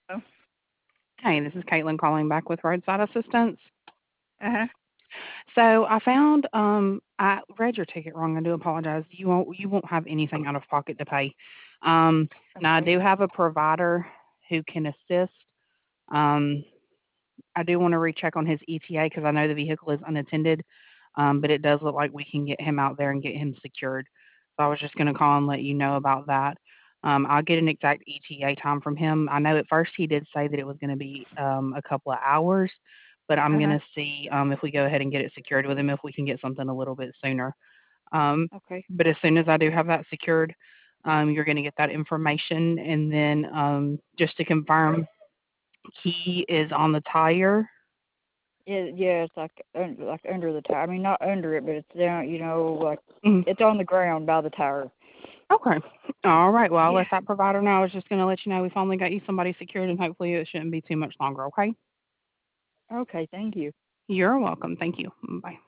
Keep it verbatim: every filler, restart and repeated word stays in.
Oh, Hey, this is Caitlin calling back with Roadside Assistance. uh-huh. So I found um I read your ticket wrong. I do apologize. You won't you won't have anything out of pocket to pay. Um Now I Okay. do have a provider who can assist. Um I do want to recheck on his E T A because I know the vehicle is unattended. Um, but it does look like we can get him out there and get him secured. So I was just going to call and let you know about that. Um, I'll get an exact E T A time from him. I know at first he did say that it was going to be um, a couple of hours, but I'm going Uh-huh. to see um, if we go ahead and get it secured with him, if we can get something a little bit sooner. Um, Okay. but as soon as I do have that secured, um, you're going to get that information. And then um, just to confirm, he is on the tire. Yeah, yeah, it's like un- like under the tire. I mean, not under it, but it's down. You know, like Mm, it's on the ground by the tire. okay. All right. Well, I'll Yeah. let that provider know. I was just going to let you know we finally got you somebody secured, and hopefully it shouldn't be too much longer. Okay. Okay. Thank you. You're welcome. Thank you. Bye.